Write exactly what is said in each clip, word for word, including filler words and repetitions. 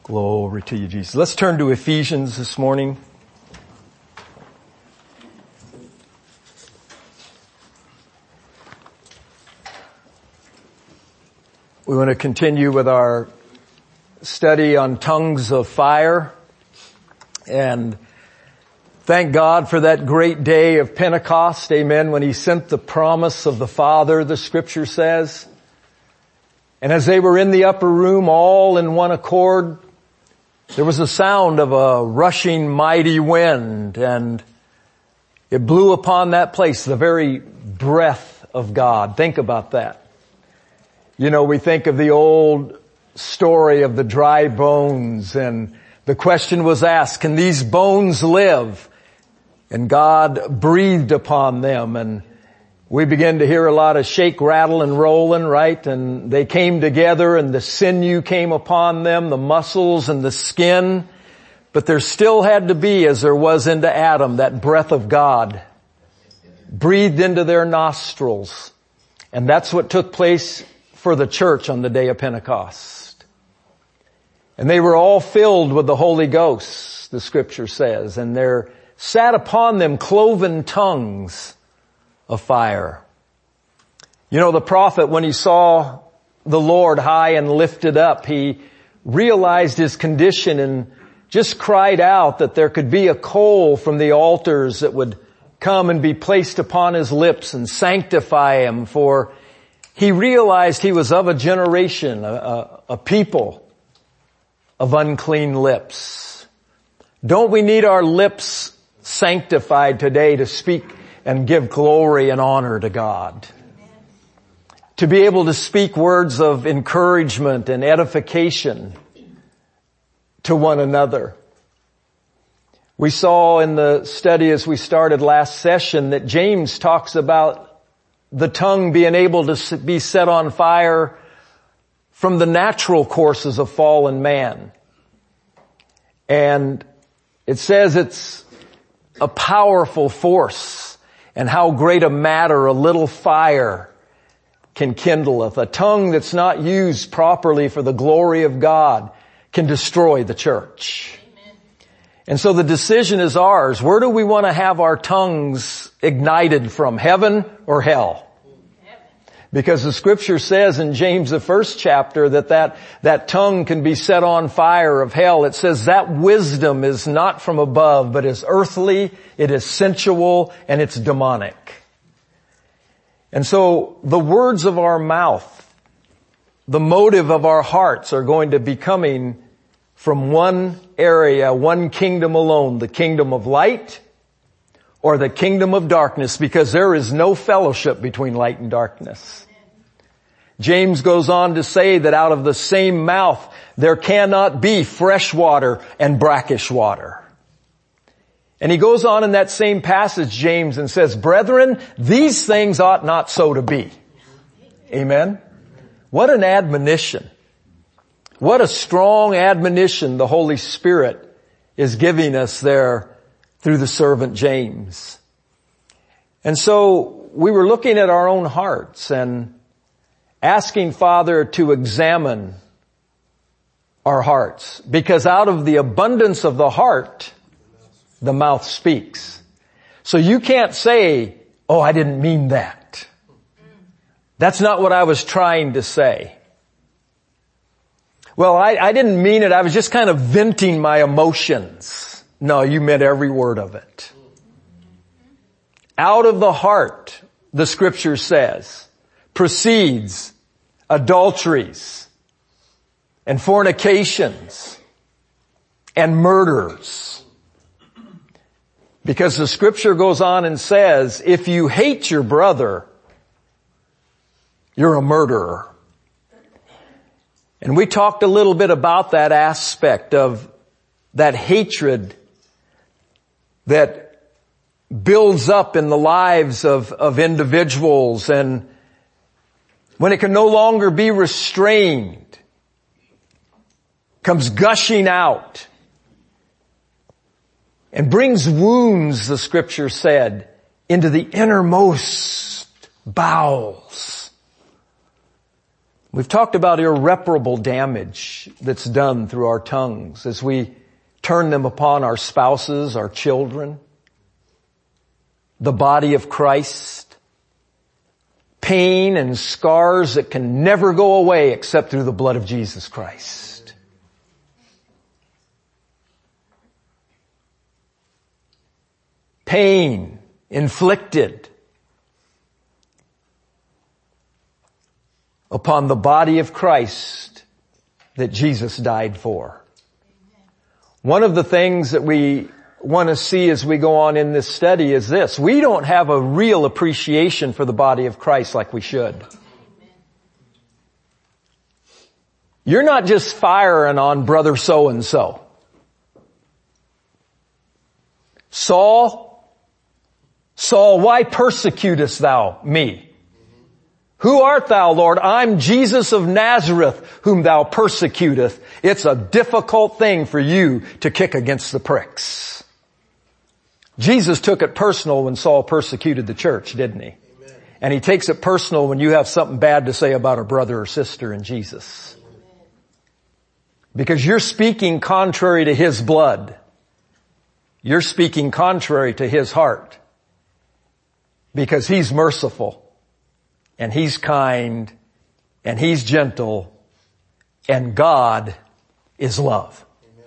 Glory to you, Jesus. Let's turn to Ephesians this morning. We want to continue with our study on tongues of fire. And thank God for that great day of Pentecost, amen, when He sent the promise of the Father, the Scripture says. And as they were in the upper room, all in one accord, there was a sound of a rushing mighty wind, and it blew upon that place, the very breath of God. Think about that. You know, we think of the old story of the dry bones, and the question was asked, can these bones live? And God breathed upon them, and we began to hear a lot of shake, rattle, and rolling, right? And they came together, and the sinew came upon them, the muscles and the skin. But there still had to be, as there was into Adam, that breath of God breathed into their nostrils. And that's what took place for the church on the day of Pentecost. And they were all filled with the Holy Ghost, the Scripture says. And there sat upon them cloven tongues of fire. You know, the prophet, when he saw the Lord high and lifted up, he realized his condition and just cried out that there could be a coal from the altars that would come and be placed upon his lips and sanctify him, for he realized he was of a generation, a, a, a people of unclean lips. Don't we need our lips sanctified today to speak and give glory and honor to God? To be able to speak words of encouragement and edification to one another. We saw in the study as we started last session that James talks about the tongue being able to be set on fire from the natural courses of fallen man. And it says it's a powerful force. And how great a matter a little fire can kindleth. A tongue that's not used properly for the glory of God can destroy the church. Amen. And so the decision is ours. Where do we want to have our tongues ignited from? Heaven or hell? Because the Scripture says in James, the first chapter, that that, that tongue can be set on fire of hell. It says that wisdom is not from above, but is earthly, it is sensual, and it's demonic. And so the words of our mouth, the motive of our hearts are going to be coming from one area, one kingdom alone, the kingdom of light or the kingdom of darkness, because there is no fellowship between light and darkness. James goes on to say that out of the same mouth there cannot be fresh water and brackish water. And he goes on in that same passage, James, and says, brethren, these things ought not so to be. Amen? What an admonition. What a strong admonition the Holy Spirit is giving us there through the servant James. And so we were looking at our own hearts and asking Father to examine our hearts, because out of the abundance of the heart, the mouth speaks. So you can't say, oh, I didn't mean that. That's not what I was trying to say. Well, I, I didn't mean it. I was just kind of venting my emotions. No, you meant every word of it. Out of the heart, the Scripture says, proceeds adulteries and fornications and murders. Because the Scripture goes on and says, if you hate your brother, you're a murderer. And we talked a little bit about that aspect of that hatred that builds up in the lives of, of individuals, and when it can no longer be restrained, comes gushing out and brings wounds, the Scripture said, into the innermost bowels. We've talked about irreparable damage that's done through our tongues as we turn them upon our spouses, our children, the body of Christ. Pain and scars that can never go away except through the blood of Jesus Christ. Pain inflicted upon the body of Christ that Jesus died for. One of the things that we want to see as we go on in this study is this. We don't have a real appreciation for the body of Christ like we should. You're not just firing on brother so-and-so. Saul, Saul, why persecutest thou me? Who art thou, Lord? I'm Jesus of Nazareth, whom thou persecutest. It's a difficult thing for you to kick against the pricks. Jesus took it personal when Saul persecuted the church, didn't he? Amen. And he takes it personal when you have something bad to say about a brother or sister in Jesus. Because you're speaking contrary to his blood. You're speaking contrary to his heart. Because he's merciful. And he's kind, and he's gentle, and God is love. Amen.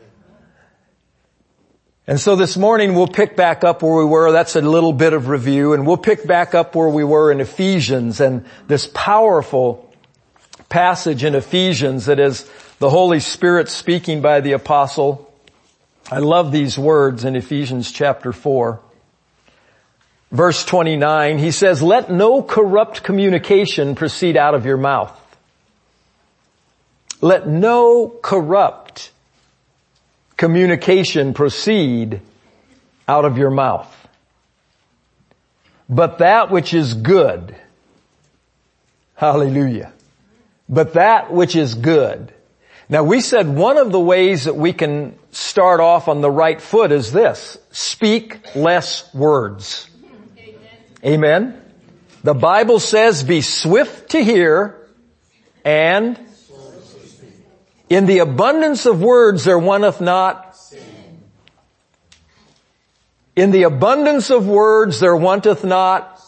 And so this morning we'll pick back up where we were. That's a little bit of review, and we'll pick back up where we were in Ephesians and this powerful passage in Ephesians that is the Holy Spirit speaking by the apostle. I love these words in Ephesians chapter four. Verse twenty-nine, he says, let no corrupt communication proceed out of your mouth. Let no corrupt communication proceed out of your mouth. But that which is good. Hallelujah. But that which is good. Now we said one of the ways that we can start off on the right foot is this. Speak less words. Amen. The Bible says, be swift to hear and in the abundance of words there wanteth not. In the abundance of words there wanteth not.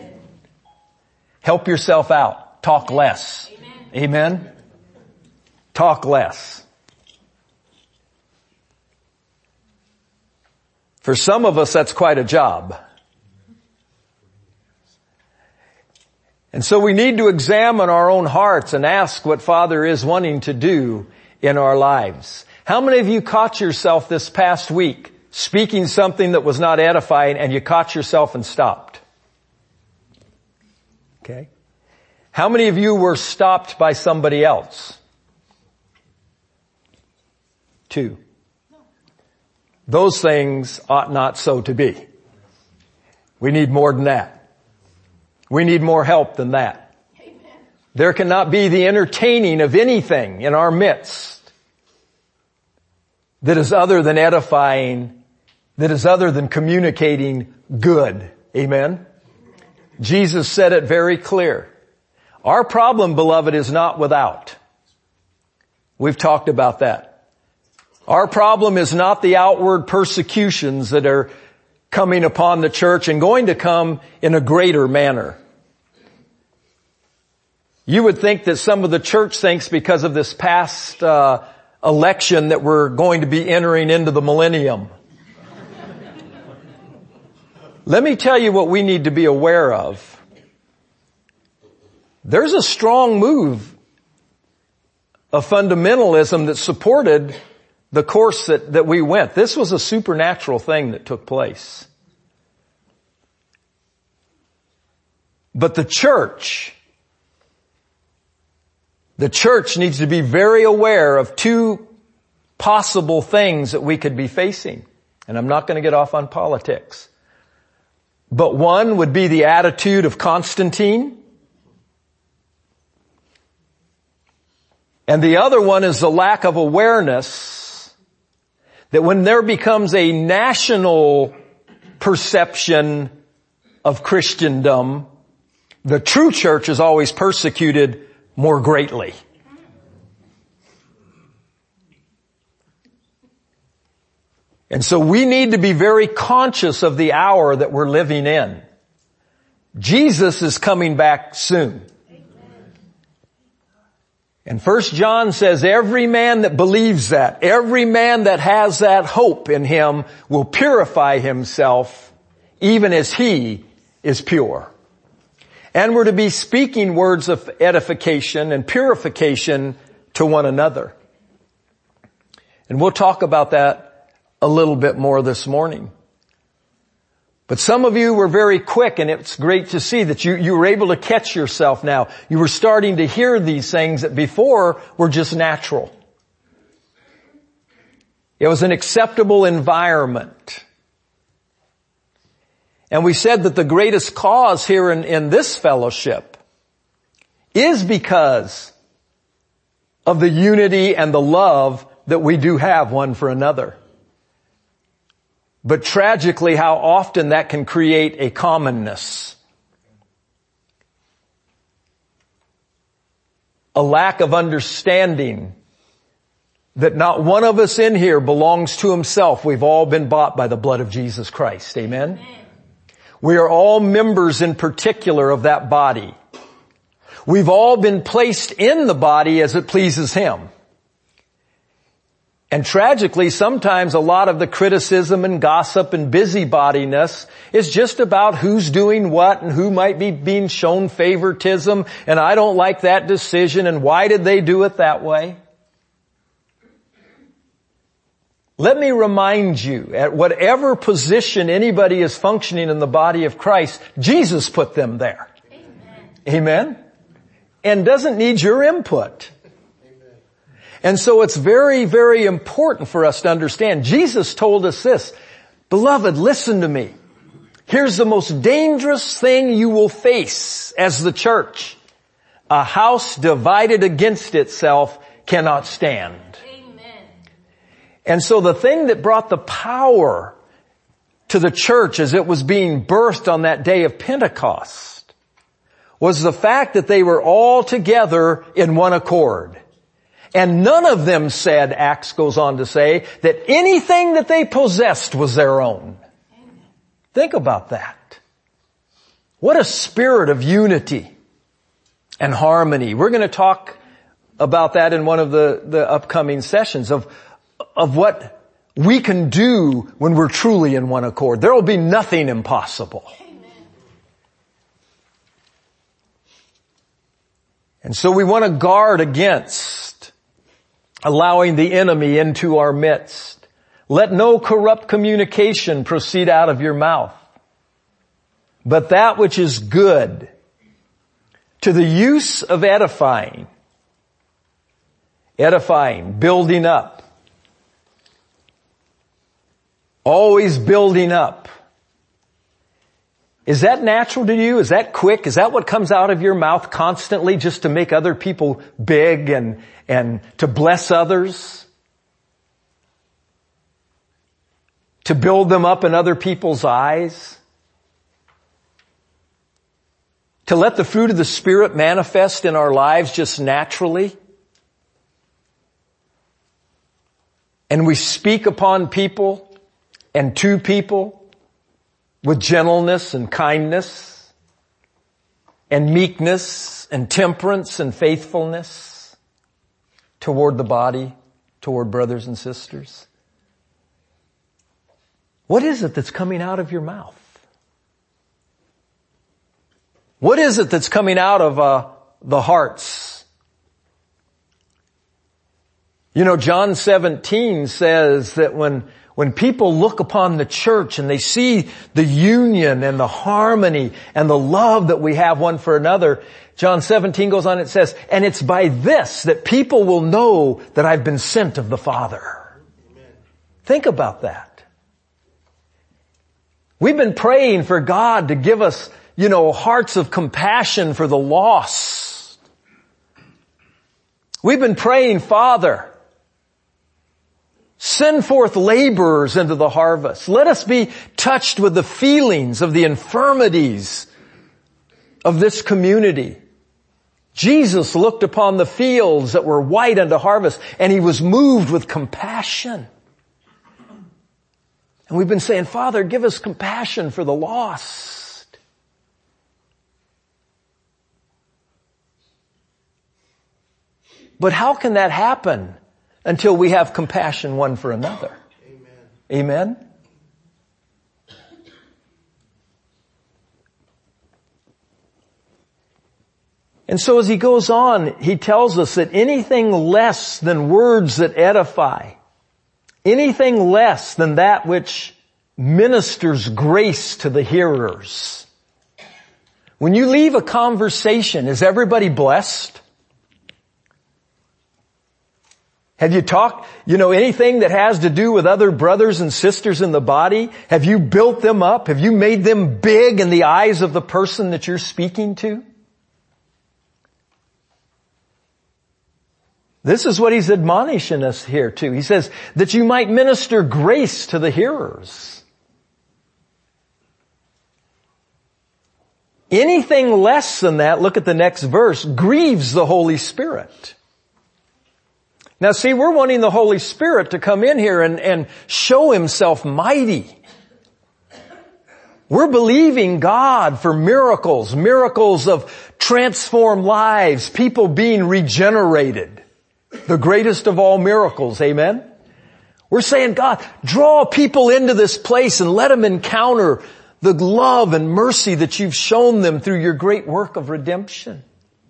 Help yourself out. Talk less. Amen. Talk less. For some of us that's quite a job. And so we need to examine our own hearts and ask what Father is wanting to do in our lives. How many of you caught yourself this past week speaking something that was not edifying and you caught yourself and stopped? Okay. How many of you were stopped by somebody else? Two. Those things ought not so to be. We need more than that. We need more help than that. Amen. There cannot be the entertaining of anything in our midst that is other than edifying, that is other than communicating good. Amen. Jesus said it very clear. Our problem, beloved, is not without. We've talked about that. Our problem is not the outward persecutions that are coming upon the church and going to come in a greater manner. You would think that some of the church thinks because of this past uh, election that we're going to be entering into the millennium. Let me tell you what we need to be aware of. There's a strong move of fundamentalism that supported the course that, that we went. This was a supernatural thing that took place. But the church, the church needs to be very aware of two possible things that we could be facing. And I'm not going to get off on politics. But one would be the attitude of Constantine. And the other one is the lack of awareness that when there becomes a national perception of Christendom, the true church is always persecuted more greatly. And so we need to be very conscious of the hour that we're living in. Jesus is coming back soon. And First John says every man that believes that, every man that has that hope in him will purify himself even as he is pure. And we're to be speaking words of edification and purification to one another. And we'll talk about that a little bit more this morning. But some of you were very quick, and it's great to see that you, you were able to catch yourself now. You were starting to hear these things that before were just natural. It was an acceptable environment. And we said that the greatest cause here in, in this fellowship is because of the unity and the love that we do have one for another. But tragically, how often that can create a commonness. A lack of understanding that not one of us in here belongs to himself. We've all been bought by the blood of Jesus Christ. Amen? Amen. We are all members in particular of that body. We've all been placed in the body as it pleases him. And tragically, sometimes a lot of the criticism and gossip and busybodiness is just about who's doing what and who might be being shown favoritism, and I don't like that decision, and why did they do it that way? Let me remind you, at whatever position anybody is functioning in the body of Christ, Jesus put them there. Amen. Amen? And doesn't need your input. And so it's very, very important for us to understand. Jesus told us this, beloved, listen to me. Here's the most dangerous thing you will face as the church. A house divided against itself cannot stand. Amen. And so the thing that brought the power to the church as it was being birthed on that day of Pentecost was the fact that they were all together in one accord. And none of them said, Acts goes on to say, that anything that they possessed was their own. Amen. Think about that. What a spirit of unity and harmony. We're going to talk about that in one of the, the upcoming sessions of, of what we can do when we're truly in one accord. There will be nothing impossible. Amen. And so we want to guard against allowing the enemy into our midst. Let no corrupt communication proceed out of your mouth, but that which is good to the use of edifying, edifying, building up, always building up. Is that natural to you? Is that quick? Is that what comes out of your mouth constantly just to make other people big and, and to bless others? To build them up in other people's eyes? To let the fruit of the Spirit manifest in our lives just naturally? And we speak upon people and to people with gentleness and kindness and meekness and temperance and faithfulness toward the body, toward brothers and sisters. What is it that's coming out of your mouth? What is it that's coming out of uh, the hearts? You know, John seventeen says that when When people look upon the church and they see the union and the harmony and the love that we have one for another, John seventeen goes on, it says, and it's by this that people will know that I've been sent of the Father. Amen. Think about that. We've been praying for God to give us, you know, hearts of compassion for the lost. We've been praying, Father, send forth laborers into the harvest. Let us be touched with the feelings of the infirmities of this community. Jesus looked upon the fields that were white unto harvest, and he was moved with compassion. And we've been saying, Father, give us compassion for the lost. But how can that happen until we have compassion one for another? Amen. Amen? And so as he goes on, he tells us that anything less than words that edify, anything less than that which ministers grace to the hearers. When you leave a conversation, is everybody blessed? Have you talked, you know, anything that has to do with other brothers and sisters in the body? Have you built them up? Have you made them big in the eyes of the person that you're speaking to? This is what he's admonishing us here too. He says that you might minister grace to the hearers. Anything less than that, look at the next verse, grieves the Holy Spirit. Now see, we're wanting the Holy Spirit to come in here and, and show himself mighty. We're believing God for miracles, miracles of transformed lives, people being regenerated. The greatest of all miracles, amen? We're saying, God, draw people into this place and let them encounter the love and mercy that you've shown them through your great work of redemption.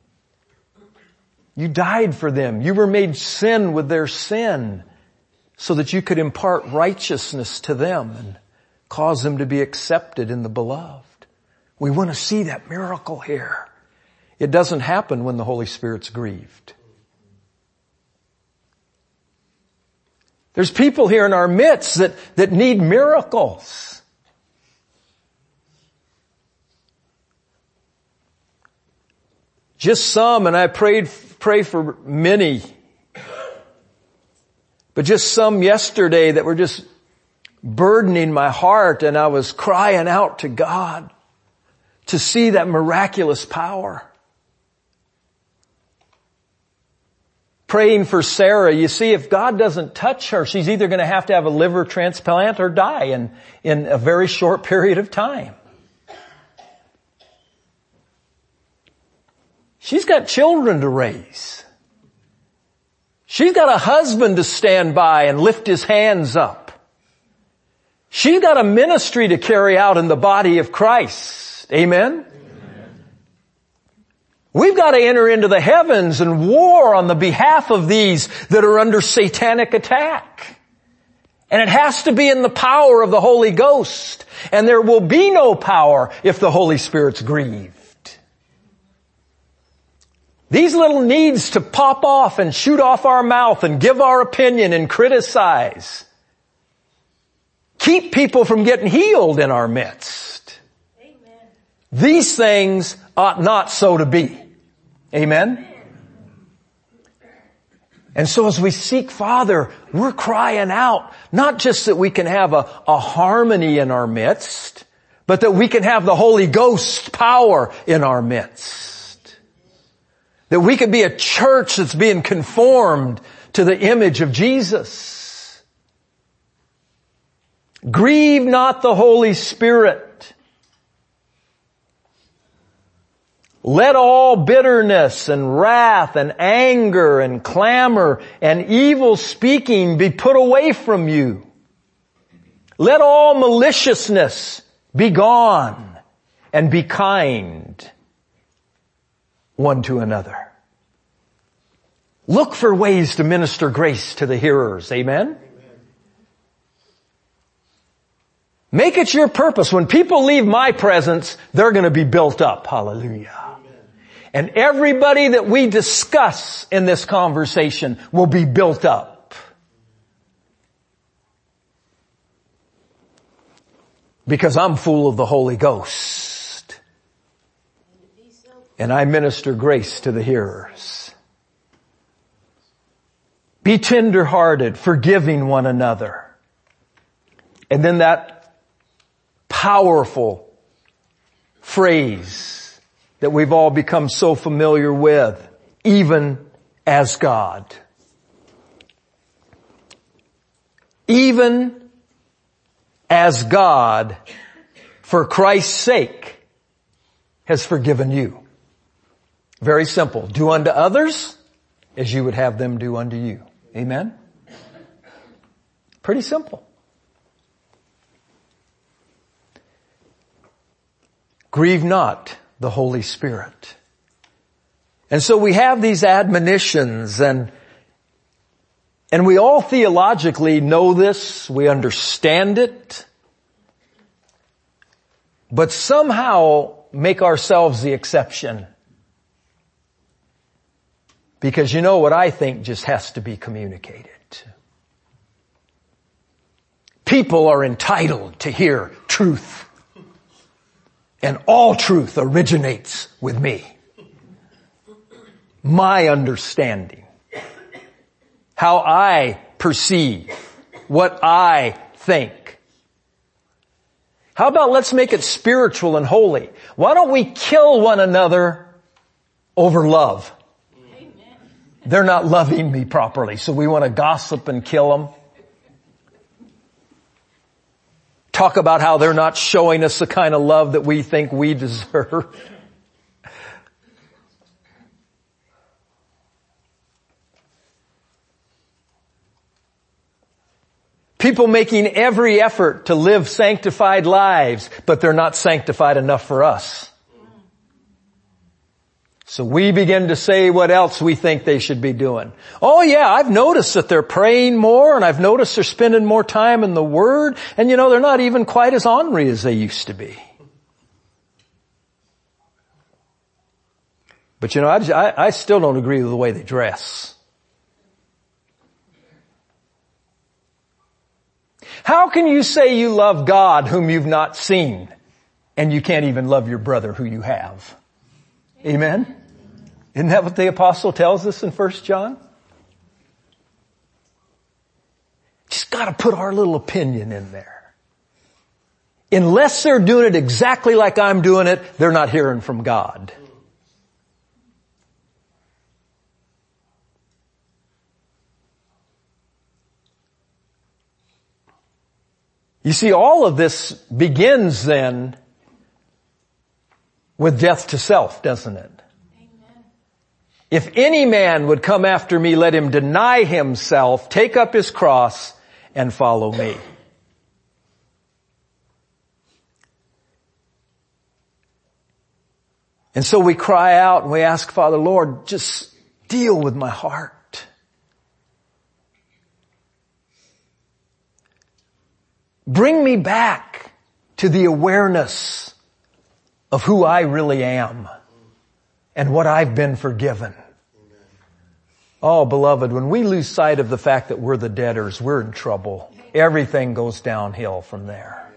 You died for them. You were made sin with their sin so that you could impart righteousness to them and cause them to be accepted in the beloved. We want to see that miracle here. It doesn't happen when the Holy Spirit's grieved. There's people here in our midst that, that need miracles. Just some, and I prayed, pray for many. But just some yesterday that were just burdening my heart, and I was crying out to God to see that miraculous power. Praying for Sarah, you see, if God doesn't touch her, she's either going to have to have a liver transplant or die in, in a very short period of time. She's got children to raise. She's got a husband to stand by and lift his hands up. She's got a ministry to carry out in the body of Christ. Amen? We've got to enter into the heavens and war on the behalf of these that are under satanic attack. And it has to be in the power of the Holy Ghost. And there will be no power if the Holy Spirit's grieved. These little needs to pop off and shoot off our mouth and give our opinion and criticize keep people from getting healed in our midst. Amen. These things ought not so to be. Amen? And so as we seek Father, we're crying out, not just that we can have a, a harmony in our midst, but that we can have the Holy Ghost power in our midst. That we could be a church that's being conformed to the image of Jesus. Grieve not the Holy Spirit. Let all bitterness and wrath and anger and clamor and evil speaking be put away from you. Let all maliciousness be gone, and be kind one to another. Look for ways to minister grace to the hearers. Amen? Make it your purpose. When people leave my presence, they're going to be built up. Hallelujah. And everybody that we discuss in this conversation will be built up. Because I'm full of the Holy Ghost. And I minister grace to the hearers. Be tender-hearted, forgiving one another. And then that powerful phrase that we've all become so familiar with. even as God. Even as God, for Christ's sake, has forgiven you. Very simple. Do unto others as you would have them do unto you. Amen? Pretty simple. Grieve not the Holy Spirit. And so we have these admonitions, and and we all theologically know this, we understand it, but somehow make ourselves the exception. Because you know what I think just has to be communicated. People are entitled to hear truth. And all truth originates with me. My understanding. How I perceive. What I think. How about let's make it spiritual and holy? Why don't we kill one another over love? Amen. They're not loving me properly, so we want to gossip and kill them. Talk about how they're not showing us the kind of love that we think we deserve. People making every effort to live sanctified lives, but they're not sanctified enough for us. So we begin to say what else we think they should be doing. Oh yeah, I've noticed that they're praying more, and I've noticed they're spending more time in the Word, and you know, they're not even quite as ornery as they used to be. But you know, I, I still don't agree with the way they dress. How can you say you love God whom you've not seen, and you can't even love your brother who you have? Amen? Isn't that what the apostle tells us in First John? Just gotta put our little opinion in there. Unless they're doing it exactly like I'm doing it, they're not hearing from God. You see, all of this begins then with death to self, doesn't it? Amen. If any man would come after me, let him deny himself, take up his cross, and follow me. And so we cry out and we ask, Father, Lord, just deal with my heart. Bring me back to the awareness of who I really am and what I've been forgiven. Amen. Oh, beloved, when we lose sight of the fact that we're the debtors, we're in trouble. Everything goes downhill from there.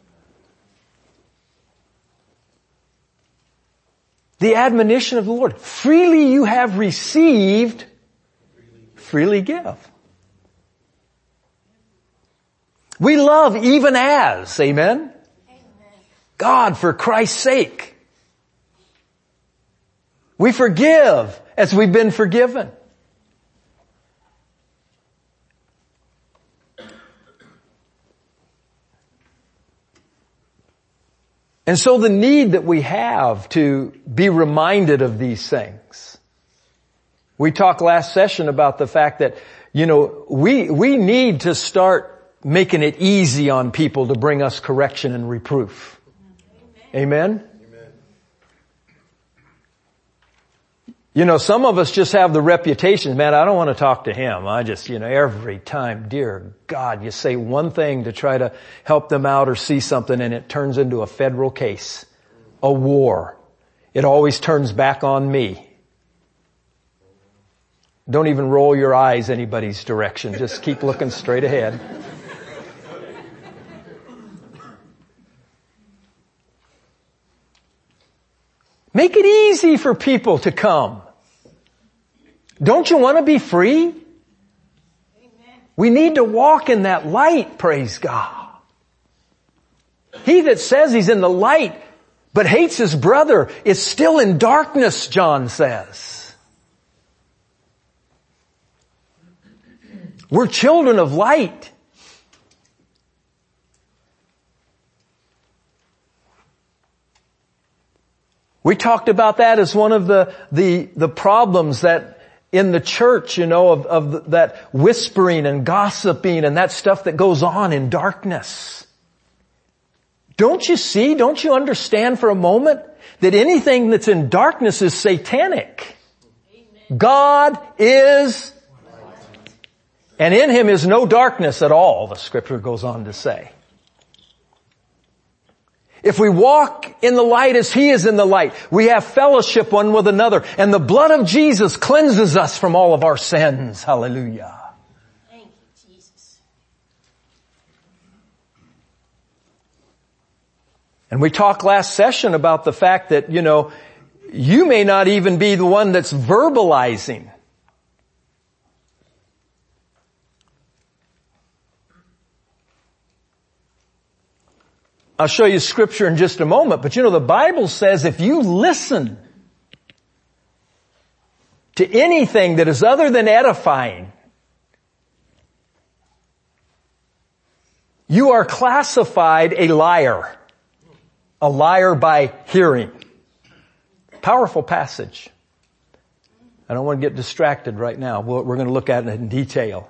The admonition of the Lord, freely you have received, freely give. We love even as, amen? Amen. God, for Christ's sake. We forgive as we've been forgiven. And so the need that we have to be reminded of these things. We talked last session about the fact that, you know, we, we need to start making it easy on people to bring us correction and reproof. Amen? Amen? Amen. You know, some of us just have the reputation, man, I don't want to talk to him. I just, you know, every time, dear God, you say one thing to try to help them out or see something and it turns into a federal case, a war. It always turns back on me. Don't even roll your eyes anybody's direction. Just keep looking straight ahead. Make it easy for people to come. Don't you want to be free? Amen. We need to walk in that light, praise God. He that says he's in the light but hates his brother is still in darkness, John says. We're children of light. We talked about that as one of the, the, the problems that in the church, you know, of, of the, that whispering and gossiping and that stuff that goes on in darkness. Don't you see, don't you understand for a moment that anything that's in darkness is satanic? Amen. God is, and in Him is no darkness at all, the scripture goes on to say. If we walk in the light as He is in the light, we have fellowship one with another, and the blood of Jesus cleanses us from all of our sins. Hallelujah. Thank you, Jesus. And we talked last session about the fact that, you know, you may not even be the one that's verbalizing. I'll show you scripture in just a moment, but you know, the Bible says if you listen to anything that is other than edifying, you are classified a liar. A liar by hearing. Powerful passage. I don't want to get distracted right now. We're going to look at it in detail.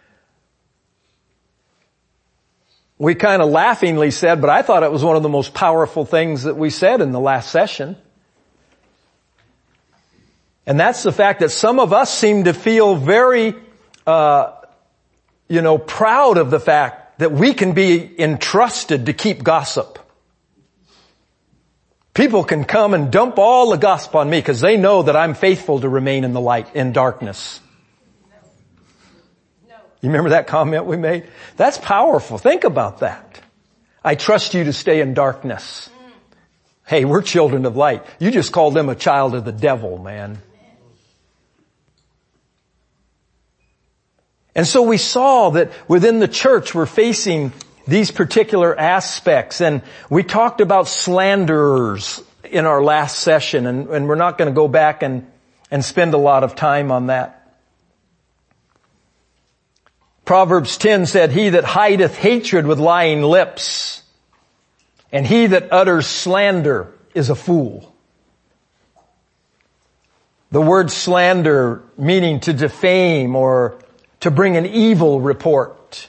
We kind of laughingly said, but I thought it was one of the most powerful things that we said in the last session. And that's the fact that some of us seem to feel very, uh, you know, proud of the fact that we can be entrusted to keep gossip. People can come and dump all the gossip on me because they know that I'm faithful to remain in the light, in darkness. You remember that comment we made? That's powerful. Think about that. I trust you to stay in darkness. Hey, we're children of light. You just called them a child of the devil, man. And so we saw that within the church we're facing these particular aspects. And we talked about slanderers in our last session, and, and we're not going to go back and, and spend a lot of time on that. Proverbs ten said, he that hideth hatred with lying lips, and he that utters slander is a fool. The word slander meaning to defame or to bring an evil report.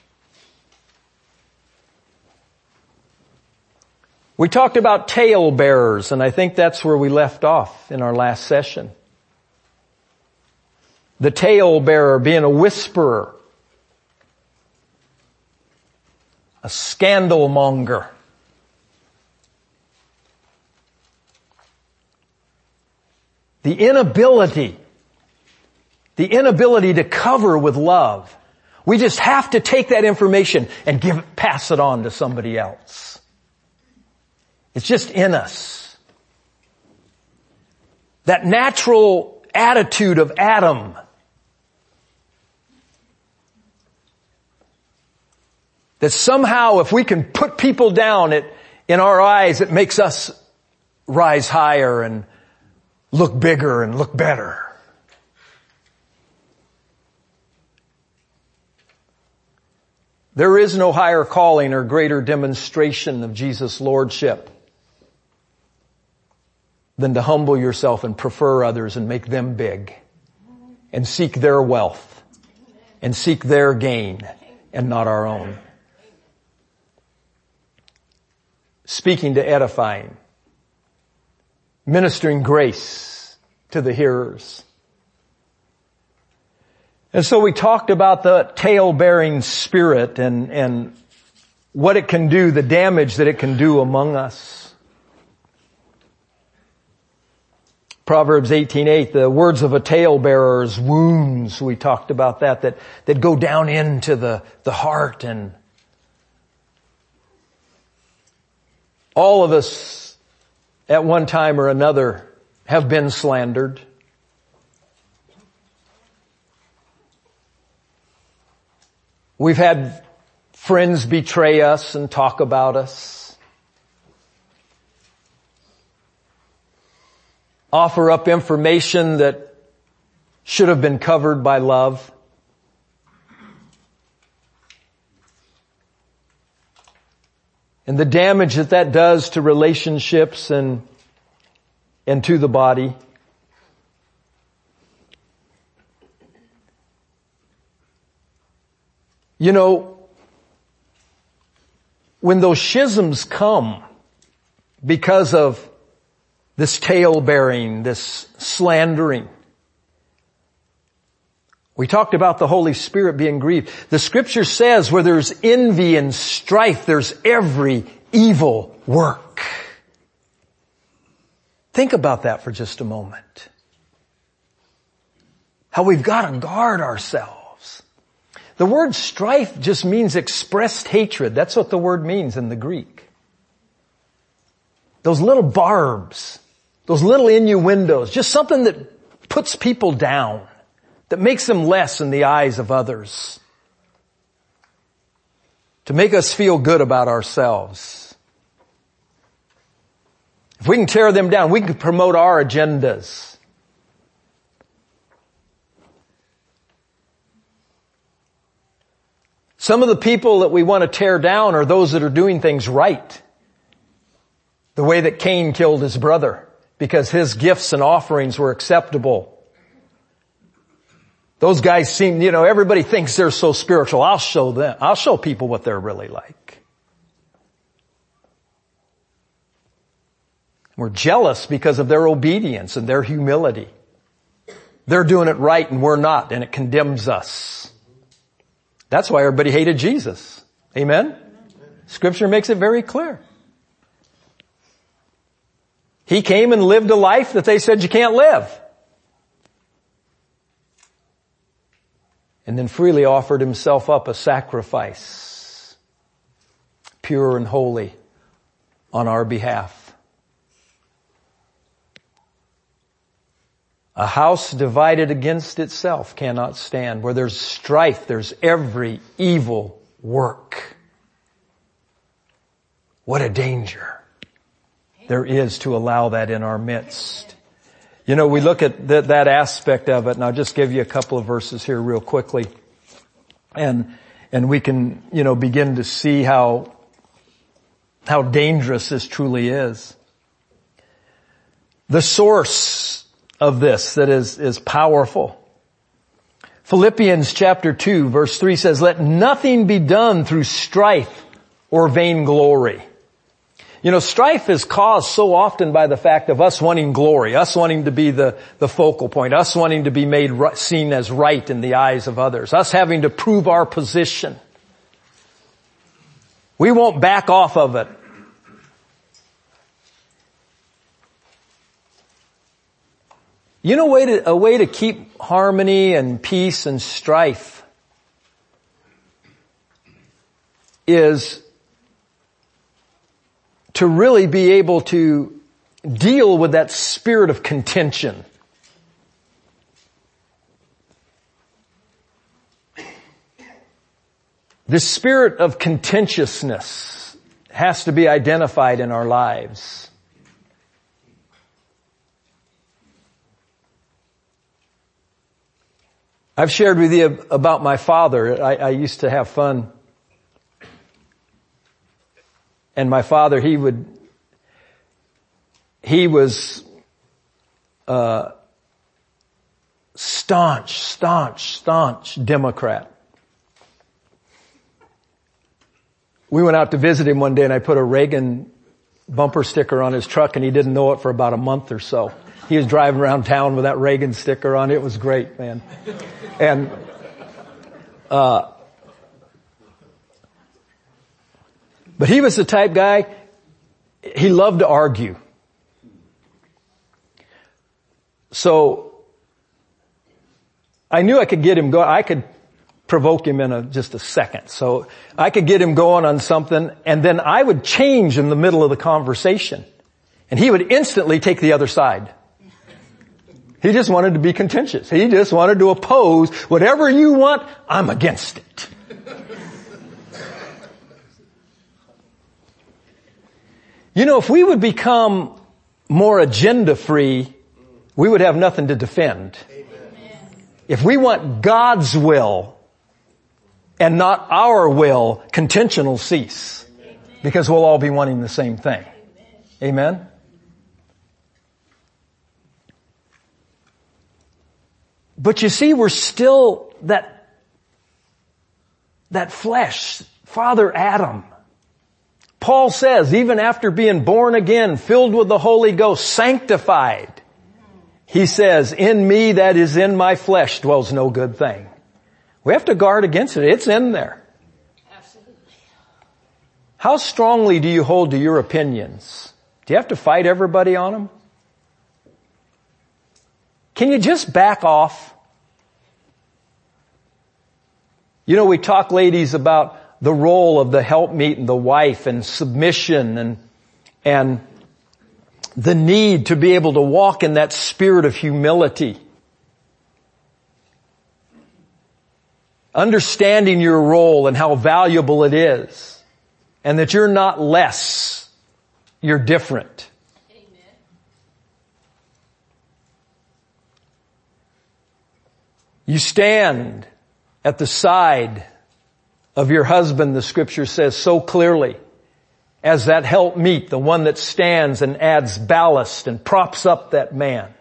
We talked about talebearers, and I think that's where we left off in our last session. The talebearer being a whisperer, a scandal monger. The inability, the inability to cover with love. We just have to take that information and give it, pass it on to somebody else. It's just in us. That natural attitude of Adam. That somehow if we can put people down, it, in our eyes, it makes us rise higher and look bigger and look better. There is no higher calling or greater demonstration of Jesus' lordship than to humble yourself and prefer others and make them big and seek their wealth and seek their gain and not our own. Speaking to edifying, ministering grace to the hearers. And so we talked about the tale-bearing spirit and, and what it can do, the damage that it can do among us. Proverbs eighteen eight, the words of a tale-bearer's wounds, we talked about that, that, that go down into the, the heart. And all of us at one time or another have been slandered. We've had friends betray us and talk about us. Offer up information that should have been covered by love. and the damage that that does to relationships and, and to the body. You know, when those schisms come because of this tale-bearing, this slandering, we talked about the Holy Spirit being grieved. The Scripture says where there's envy and strife, there's every evil work. Think about that for just a moment. How we've got to guard ourselves. The word strife just means expressed hatred. That's what the word means in the Greek. Those little barbs, those little innuendos, just something that puts people down, that makes them less in the eyes of others, to make us feel good about ourselves. If we can tear them down, we can promote our agendas. Some of the people that we want to tear down are those that are doing things right. The way that Cain killed his brother because his gifts and offerings were acceptable. Those guys seem, you know, everybody thinks they're so spiritual. I'll show them. I'll show people what they're really like. We're jealous because of their obedience and their humility. They're doing it right and we're not, and it condemns us. That's why everybody hated Jesus. Amen? Scripture makes it very clear. He came and lived a life that they said you can't live. And then freely offered himself up a sacrifice, pure and holy, on our behalf. A house divided against itself cannot stand. Where there's strife, there's every evil work. What a danger there is to allow that in our midst. You know, we look at th- that aspect of it, and I'll just give you a couple of verses here real quickly. And, and we can, you know, begin to see how, how dangerous this truly is. The source of this that is, is powerful. Philippians chapter two verse three says, "Let nothing be done through strife or vainglory." You know, strife is caused so often by the fact of us wanting glory, us wanting to be the, the focal point, us wanting to be made right, seen as right in the eyes of others, us having to prove our position. We won't back off of it. You know, a way to, a way to keep harmony and peace and strife is to really be able to deal with that spirit of contention. This spirit of contentiousness has to be identified in our lives. I've shared with you about my father. I, I used to have fun. And my father, he would, he was, uh, staunch, staunch, staunch Democrat. We went out to visit him one day and I put a Reagan bumper sticker on his truck and he didn't know it for about a month or so. He was driving around town with that Reagan sticker on. It was great, man. And, uh, but he was the type guy, he loved to argue. So, I knew I could get him going. I could provoke him in a, just a second. So, I could get him going on something and then I would change in the middle of the conversation. And he would instantly take the other side. He just wanted to be contentious. He just wanted to oppose whatever you want, I'm against it. You know, if we would become more agenda free, we would have nothing to defend. Amen. If we want God's will and not our will, contention will cease. Amen. Because we'll all be wanting the same thing. Amen? But you see, we're still that, that flesh, Father Adam. Paul says, even after being born again, filled with the Holy Ghost, sanctified, he says, in me, that is in my flesh, dwells no good thing. We have to guard against it. It's in there. Absolutely. How strongly do you hold to your opinions? Do you have to fight everybody on them? Can you just back off? You know, we talk, ladies, about the role of the helpmeet and the wife and submission and, and the need to be able to walk in that spirit of humility. Understanding your role and how valuable it is. And that you're not less. You're different. Amen. You stand at the side of your husband, the scripture says so clearly, as that helpmeet, the one that stands and adds ballast and props up that man.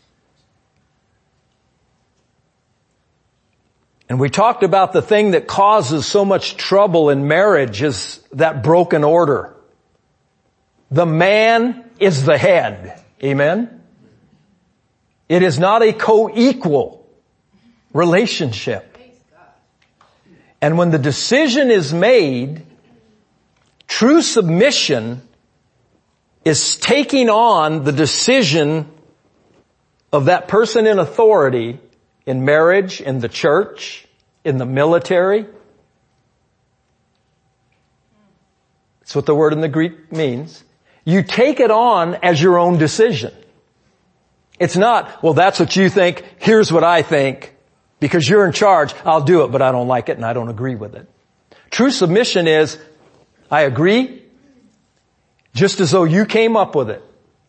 And we talked about the thing that causes so much trouble in marriage is that broken order. The man is the head. Amen? It is not a co-equal relationship. And when the decision is made, true submission is taking on the decision of that person in authority in marriage, in the church, in the military. That's what the word in the Greek means. You take it on as your own decision. It's not, well, that's what you think, here's what I think. Because you're in charge, I'll do it, but I don't like it and I don't agree with it. True submission is, I agree, just as though you came up with it.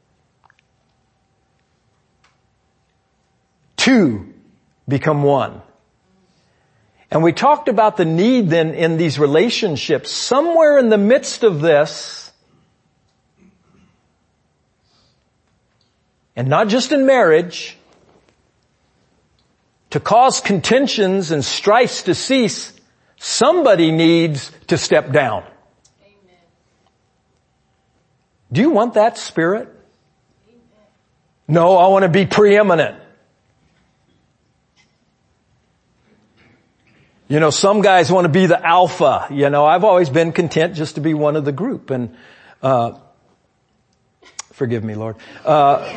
Two become one. And we talked about the need then in these relationships, somewhere in the midst of this, and not just in marriage, to cause contentions and strifes to cease, somebody needs to step down. Amen. Do you want that spirit? Amen. No, I want to be preeminent. You know, some guys want to be the alpha. You know, I've always been content just to be one of the group. And, uh, forgive me, Lord. Uh,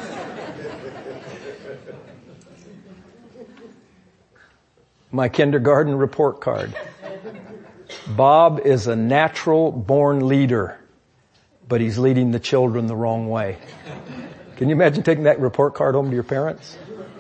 my kindergarten report card. Bob is a natural born leader, but he's leading the children the wrong way. Can you imagine taking that report card home to your parents?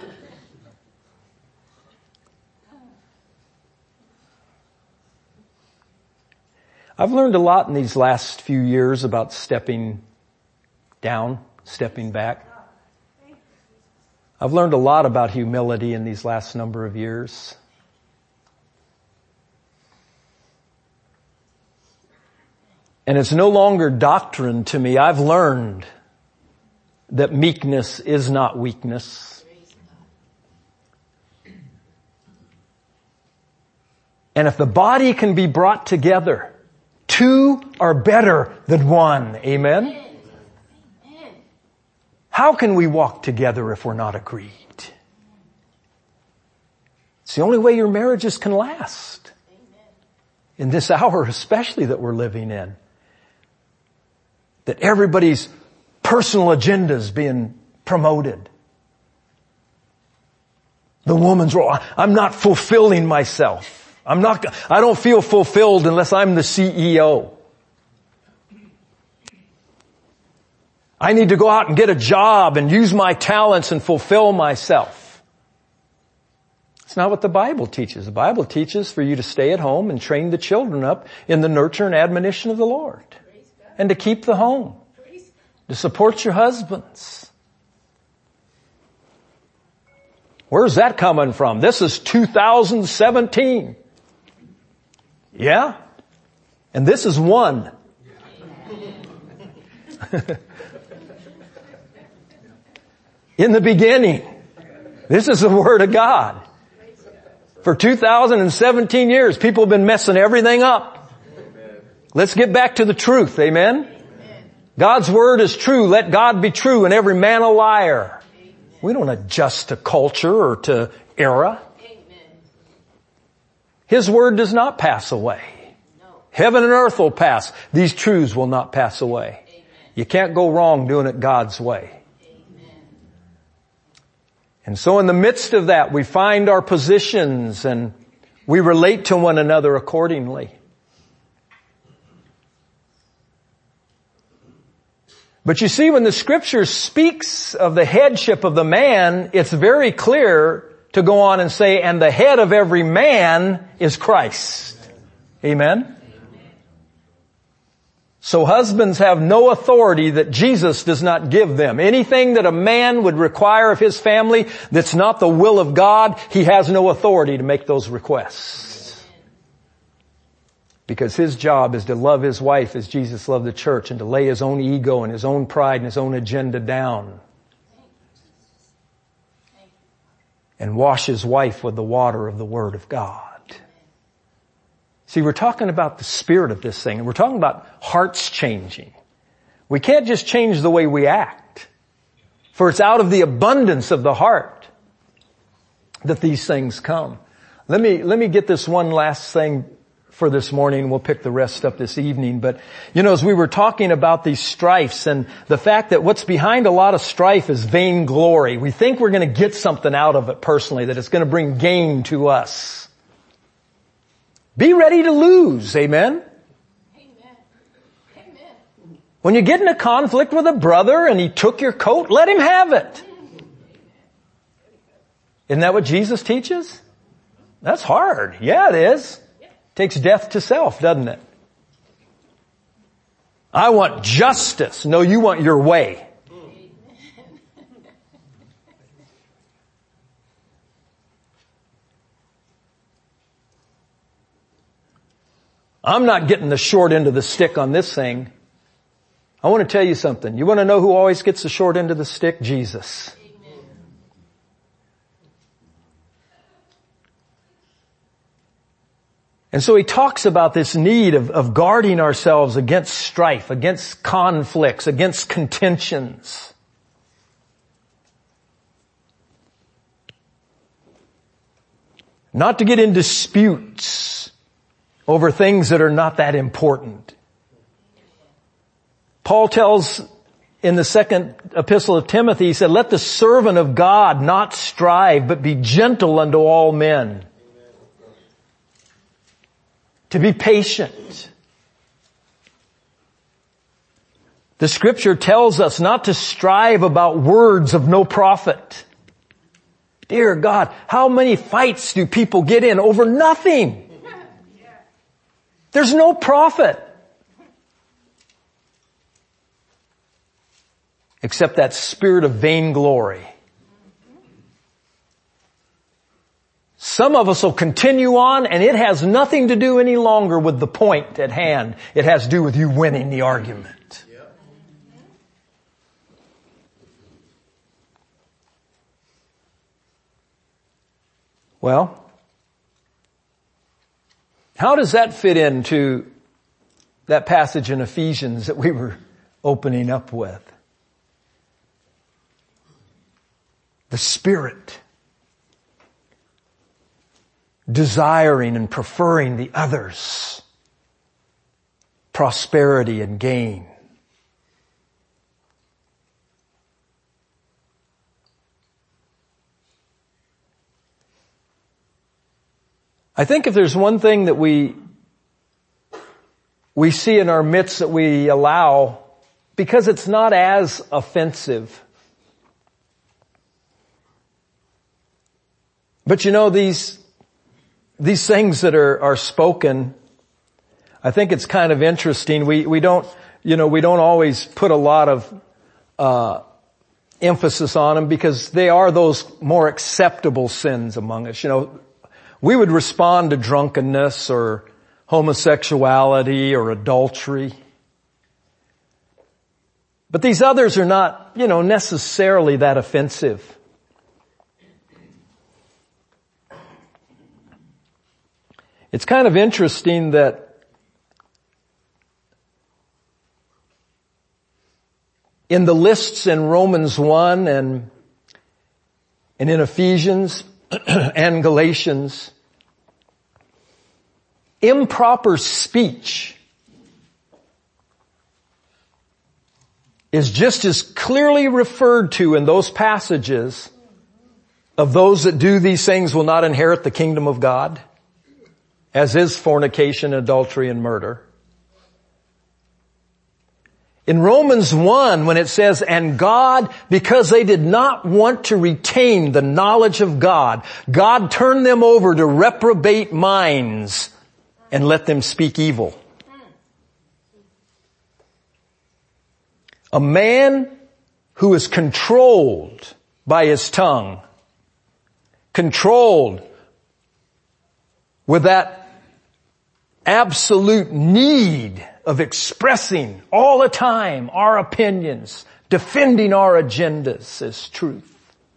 I've learned a lot in these last few years about stepping down, stepping back. I've learned a lot about humility in these last number of years. And it's no longer doctrine to me. I've learned that meekness is not weakness. And if the body can be brought together, two are better than one. Amen? Amen. How can we walk together if we're not agreed? It's the only way your marriages can last. Amen. In this hour especially that we're living in. That everybody's personal agendas being promoted. The woman's role. I'm not fulfilling myself. I'm not, I don't feel fulfilled unless I'm the C E O. I need to go out and get a job and use my talents and fulfill myself. It's not what the Bible teaches. The Bible teaches for you to stay at home and train the children up in the nurture and admonition of the Lord. And to keep the home. To support your husbands. Where's that coming from? This is two thousand seventeen. Yeah? And this is one. In the beginning. This is the Word of God. For two thousand seventeen years, people have been messing everything up. Let's get back to the truth. Amen? God's Word is true. Let God be true and every man a liar. We don't adjust to culture or to era. His Word does not pass away. Heaven and earth will pass. These truths will not pass away. You can't go wrong doing it God's way. And so in the midst of that, we find our positions and we relate to one another accordingly. But you see, when the Scripture speaks of the headship of the man, it's very clear to go on and say, and the head of every man is Christ. Amen? So husbands have no authority that Jesus does not give them. Anything that a man would require of his family that's not the will of God, he has no authority to make those requests. Because his job is to love his wife as Jesus loved the church and to lay his own ego and his own pride and his own agenda down. And wash his wife with the water of the Word of God. See, we're talking about the spirit of this thing, and we're talking about hearts changing. We can't just change the way we act, for it's out of the abundance of the heart that these things come. Let me, let me get this one last thing for this morning. We'll pick the rest up this evening. But, you know, as we were talking about these strifes and the fact that what's behind a lot of strife is vainglory. We think we're going to get something out of it personally, that it's going to bring gain to us. Be ready to lose. Amen? Amen. Amen. When you get in a conflict with a brother and he took your coat, let him have it. Isn't that what Jesus teaches? That's hard. Yeah, it is. Takes death to self, doesn't it? I want justice. No, you want your way. I'm not getting the short end of the stick on this thing. I want to tell you something. You want to know who always gets the short end of the stick? Jesus. Amen. And so he talks about this need of, of guarding ourselves against strife, against conflicts, against contentions. Not to get in disputes over things that are not that important. Paul tells in the second epistle of Timothy, he said, let the servant of God not strive, but be gentle unto all men. To be patient. The Scripture tells us not to strive about words of no profit. Dear God, how many fights do people get in over nothing? There's no profit. Except that spirit of vainglory. Some of us will continue on, and it has nothing to do any longer with the point at hand. It has to do with you winning the argument. Well, how does that fit into that passage in Ephesians that we were opening up with? The Spirit desiring and preferring the others, prosperity and gain. I think if there's one thing that we we see in our midst that we allow, because it's not as offensive. But you know, these these things that are are spoken, I think it's kind of interesting. We we don't, you know, we don't always put a lot of uh emphasis on them because they are those more acceptable sins among us. You know, we would respond to drunkenness or homosexuality or adultery. But these others are not, you know, necessarily that offensive. It's kind of interesting that in the lists in Romans one and, and in Ephesians and Galatians, improper speech is just as clearly referred to in those passages of those that do these things will not inherit the kingdom of God, as is fornication, adultery, and murder. In Romans one, when it says, and God, because they did not want to retain the knowledge of God, God turned them over to reprobate minds and let them speak evil. A man who is controlled by his tongue, controlled with that absolute need of expressing all the time our opinions, defending our agendas as truth.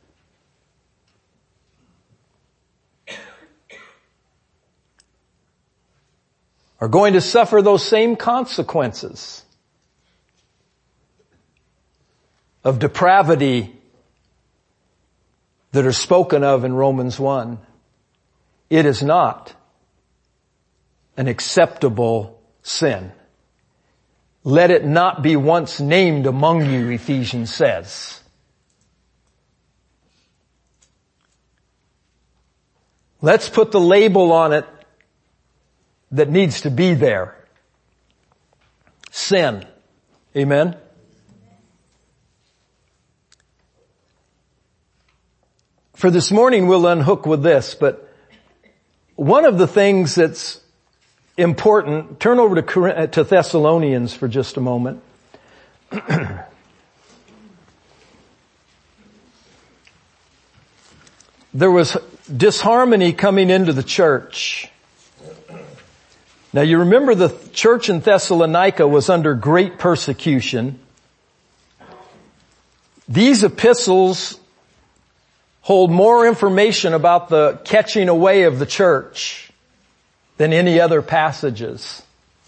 Are going to suffer those same consequences of depravity that are spoken of in Romans one. It is not an acceptable sin. Let it not be once named among you, Ephesians says. Let's put the label on it that needs to be there. Sin. Amen? For this morning we'll unhook with this, but one of the things that's important, turn over to, to Thessalonians for just a moment. There was disharmony coming into the church. Now you remember the church in Thessalonica was under great persecution. These epistles hold more information about the catching away of the church than any other passages.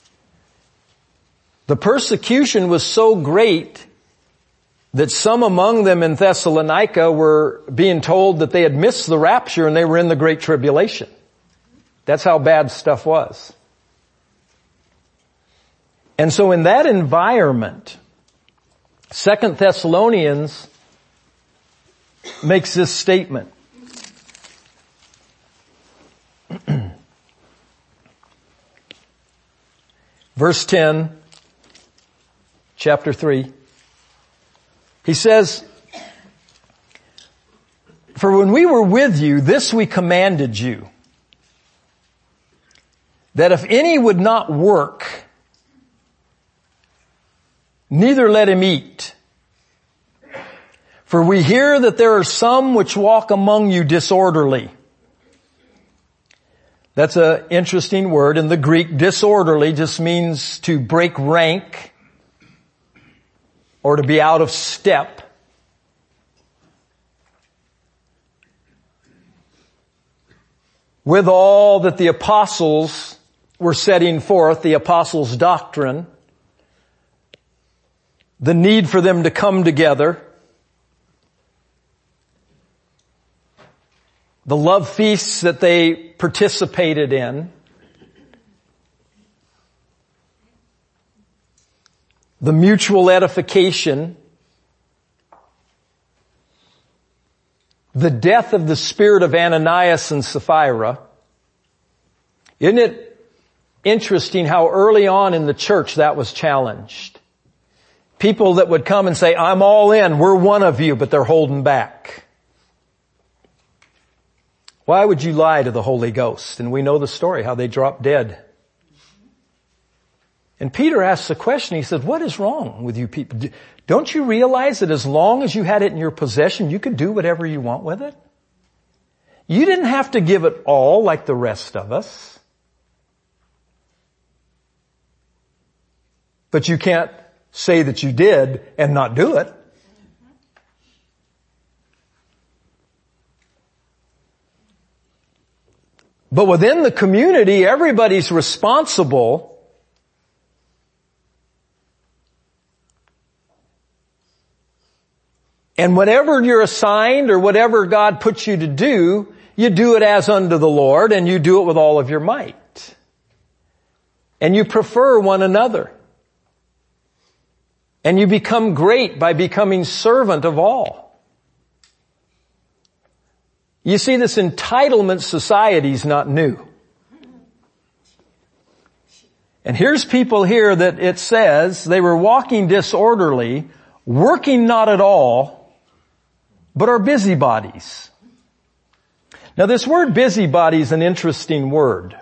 The persecution was so great that some among them in Thessalonica were being told that they had missed the rapture and they were in the Great Tribulation. That's how bad stuff was. And so in that environment, Second Thessalonians makes this statement. Verse ten, chapter three. He says, for when we were with you, this we commanded you, that if any would not work, neither let him eat. For we hear that there are some which walk among you disorderly. That's an interesting word. In the Greek, disorderly just means to break rank or to be out of step. With all that the apostles were setting forth, the apostles' doctrine, the need for them to come together, the love feasts that they participated in, the mutual edification, the death of the spirit of Ananias and Sapphira. Isn't it interesting how early on in the church that was challenged? People that would come and say, I'm all in, we're one of you, but they're holding back. Why would you lie to the Holy Ghost? And we know the story, how they dropped dead. And Peter asks the question, he said, what is wrong with you people? Don't you realize that as long as you had it in your possession, you could do whatever you want with it? You didn't have to give it all like the rest of us. But you can't say that you did and not do it. But within the community, everybody's responsible and whatever you're assigned or whatever God puts you to do, you do it as unto the Lord and you do it with all of your might. And you prefer one another. And you become great by becoming servant of all. You see, this entitlement society is not new. And here's people here that it says they were walking disorderly, working not at all, but are busybodies. Now this word busybody is an interesting word.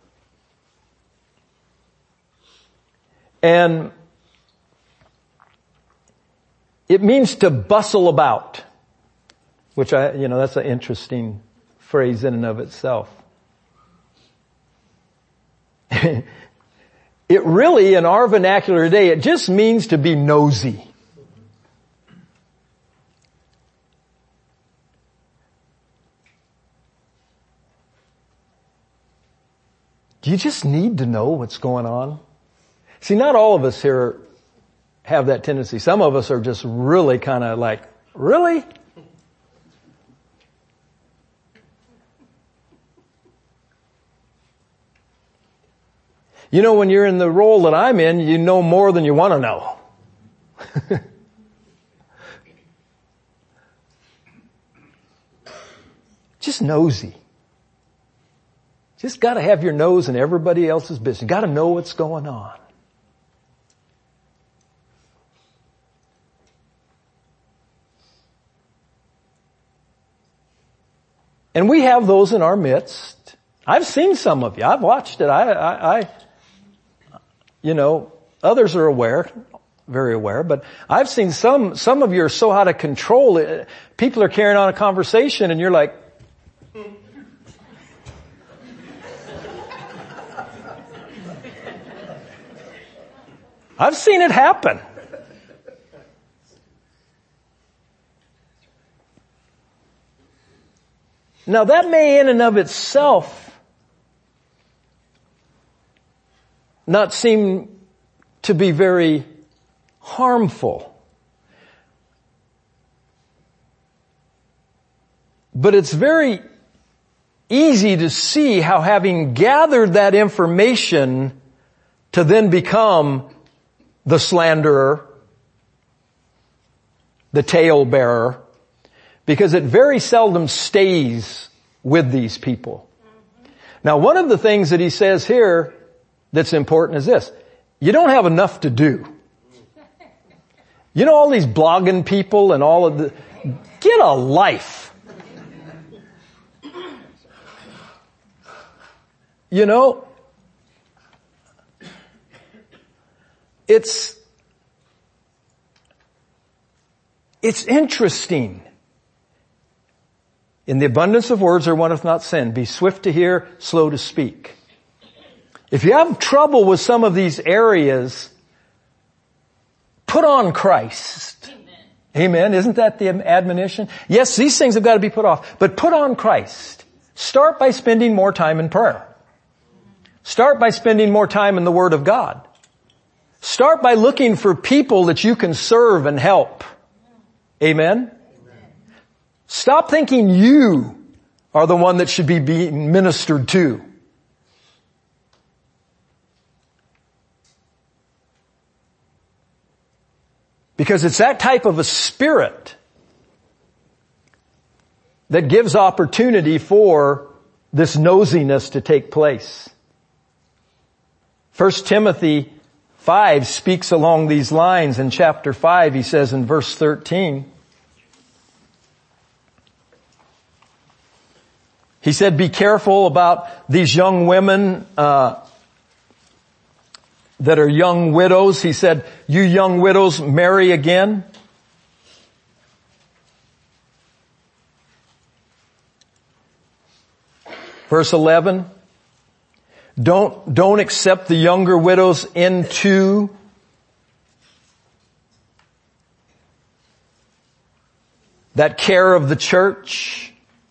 And it means to bustle about. Which I, you know, that's an interesting phrase in and of itself. It really, in our vernacular today, it just means to be nosy. Do you just need to know what's going on? See, not all of us here have that tendency. Some of us are just really kind of like, really? You know, when you're in the role that I'm in, you know more than you want to know. Just nosy. Just got to have your nose in everybody else's business. Got to know what's going on. And we have those in our midst. I've seen some of you. I've watched it. I, I, I You know, others are aware, very aware, but I've seen some, some of you are so out of control. People are carrying on a conversation and you're like, I've seen it happen. Now that may in and of itself not seem to be very harmful. But it's very easy to see how having gathered that information to then become the slanderer, the talebearer, because it very seldom stays with these people. Now, one of the things that he says here that's important is this. You don't have enough to do. You know all these blogging people and all of the, get a life. You know, it's, it's interesting. In the abundance of words there wanteth not sin. Be swift to hear, slow to speak. If you have trouble with some of these areas, put on Christ. Amen. Amen. Isn't that the admonition? Yes, these things have got to be put off, but put on Christ. Start by spending more time in prayer. Start by spending more time in the Word of God. Start by looking for people that you can serve and help. Amen. Stop thinking you are the one that should be being ministered to. Because it's that type of a spirit that gives opportunity for this nosiness to take place. First Timothy five speaks along these lines. In chapter five, he says in verse thirteen, he said, be careful about these young women uh that are young widows. He said, you young widows, marry again. Verse eleven, don't, don't accept the younger widows into that care of the church.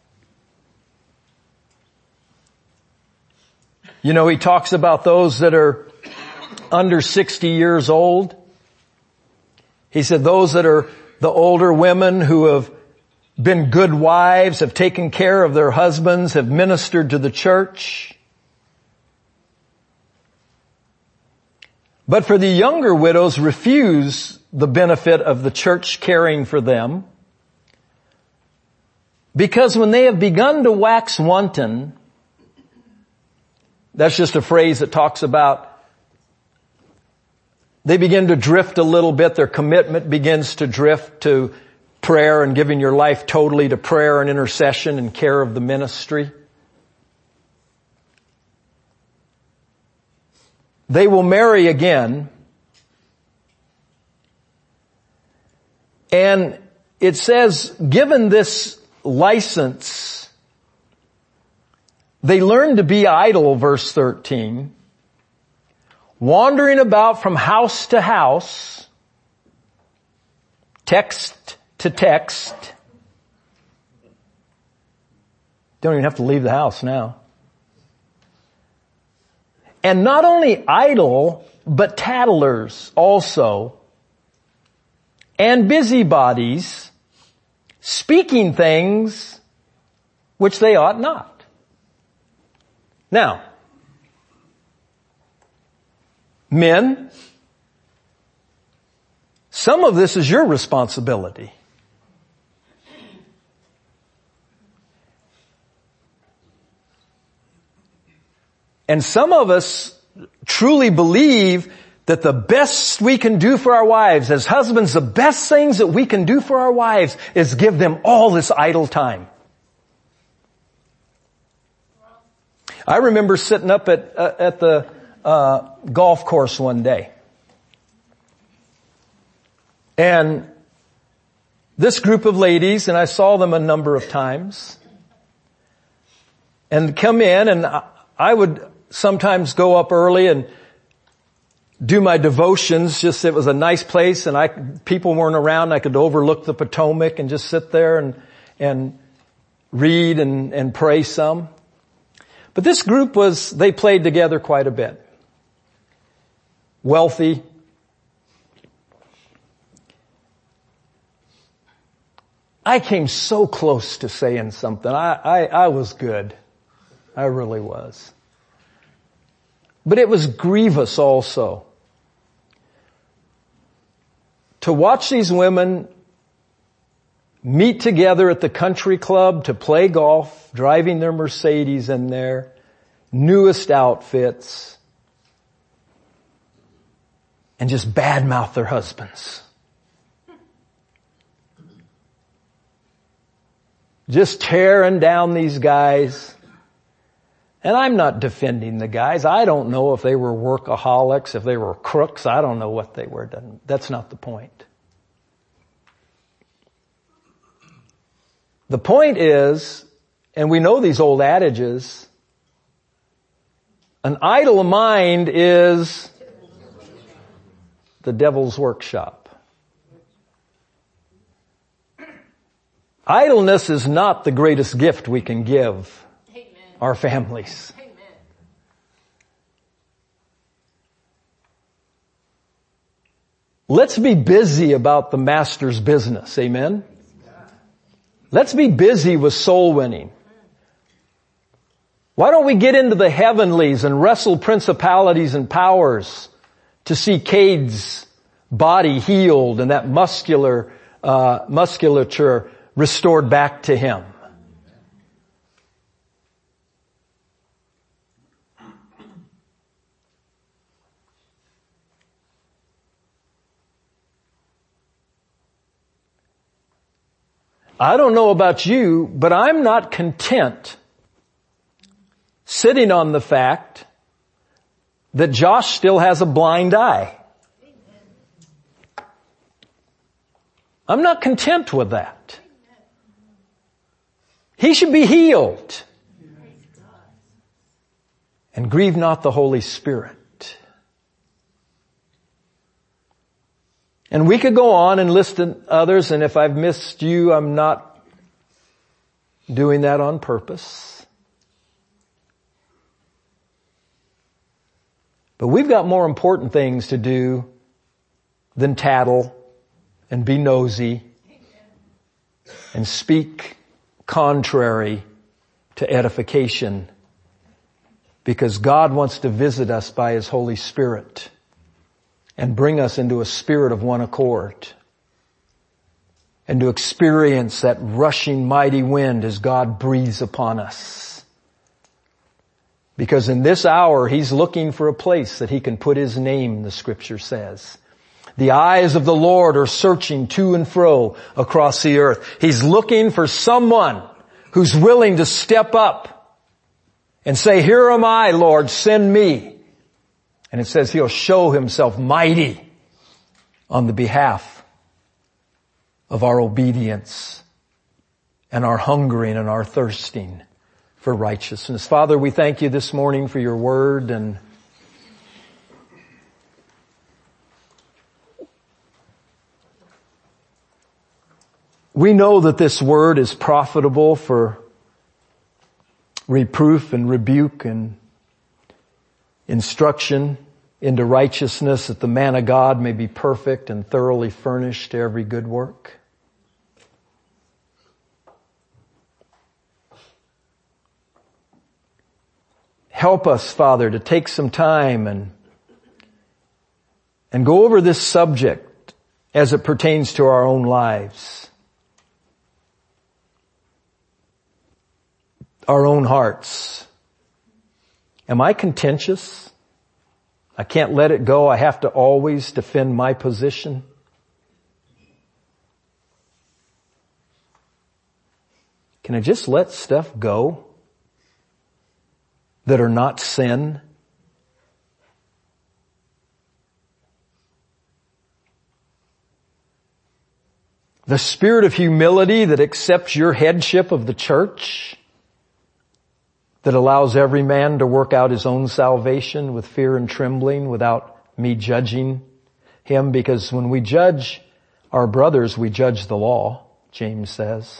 You know, he talks about those that are under sixty years old. He said those that are the older women who have been good wives, have taken care of their husbands, have ministered to the church. But for the younger widows, refuse the benefit of the church caring for them, because when they have begun to wax wanton, that's just a phrase that talks about they begin to drift a little bit, their commitment begins to drift to prayer and giving your life totally to prayer and intercession and care of the ministry. They will marry again. And it says, given this license, they learn to be idle, verse thirteen, wandering about from house to house, text to text. Don't even have to leave the house now. And not only idle, but tattlers also, and busybodies, speaking things which they ought not. Now, men, some of this is your responsibility. And some of us truly believe that the best we can do for our wives as husbands, the best things that we can do for our wives is give them all this idle time. I remember sitting up at, uh, at the uh, golf course one day. And this group of ladies, and I saw them a number of times, and come in, and I would sometimes go up early and do my devotions. Just, it was a nice place, and I, people weren't around. I could overlook the Potomac and just sit there and, and read and, and pray some. But this group was, they played together quite a bit. Wealthy. I came so close to saying something. I, I, I was good. I really was. But it was grievous also to watch these women meet together at the country club to play golf, driving their Mercedes in their newest outfits, and just badmouth their husbands. Just tearing down these guys. And I'm not defending the guys. I don't know if they were workaholics, if they were crooks. I don't know what they were. That's not the point. The point is, and we know these old adages, an idle mind is the devil's workshop. Idleness is not the greatest gift we can give our families. Amen. Let's be busy about the Master's business. Amen. Let's be busy with soul winning. Why don't we get into the heavenlies and wrestle principalities and powers to see Cade's body healed and that muscular uh, musculature restored back to him? I don't know about you, but I'm not content sitting on the fact that Josh still has a blind eye. I'm not content with that. He should be healed. And grieve not the Holy Spirit. And we could go on and list others, and if I've missed you, I'm not doing that on purpose. But we've got more important things to do than tattle and be nosy and speak contrary to edification, because God wants to visit us by His Holy Spirit and bring us into a spirit of one accord and to experience that rushing mighty wind as God breathes upon us. Because in this hour, He's looking for a place that He can put His name, the Scripture says. The eyes of the Lord are searching to and fro across the earth. He's looking for someone who's willing to step up and say, "Here am I, Lord, send me." And it says He'll show Himself mighty on the behalf of our obedience and our hungering and our thirsting for righteousness. Father, we thank You this morning for Your word, and we know that this word is profitable for reproof and rebuke and instruction into righteousness, that the man of God may be perfect and thoroughly furnished to every good work. Help us, Father, to take some time and and go over this subject as it pertains to our own lives, our own hearts. Am I contentious? I can't let it go. I have to always defend my position. Can I just let stuff go that are not sin? The spirit of humility that accepts Your headship of the church, that allows every man to work out his own salvation with fear and trembling without me judging him, because when we judge our brothers, we judge the law, James says.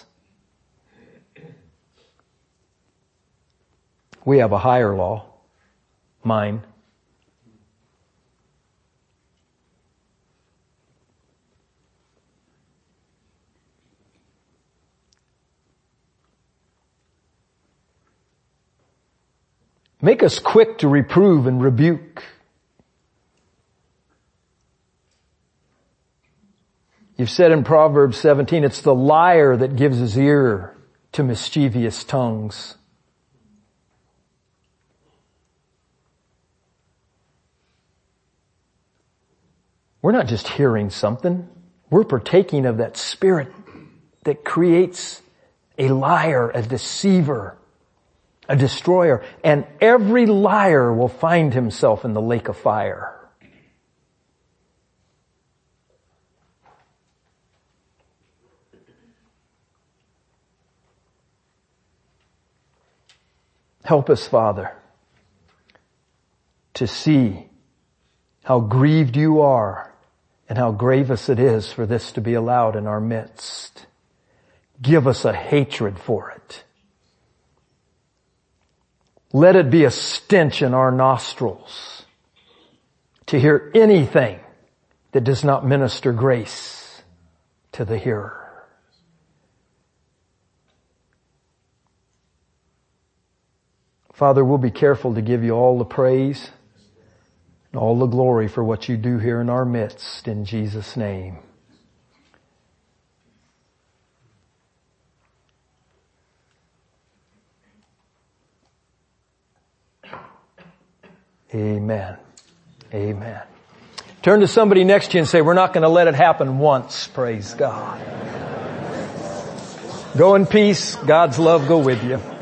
We have a higher law, mine. Make us quick to reprove and rebuke. You've said in Proverbs seventeen, it's the liar that gives his ear to mischievous tongues. We're not just hearing something. We're partaking of that spirit that creates a liar, a deceiver, a destroyer. And every liar will find himself in the lake of fire. Help us, Father, to see how grieved You are and how grievous it is for this to be allowed in our midst. Give us a hatred for it. Let it be a stench in our nostrils to hear anything that does not minister grace to the hearer. Father, we'll be careful to give You all the praise and all the glory for what You do here in our midst, in Jesus' name. Amen. Amen. Turn to somebody next to you and say, we're not going to let it happen once. Praise God. Go in peace. God's love go with you.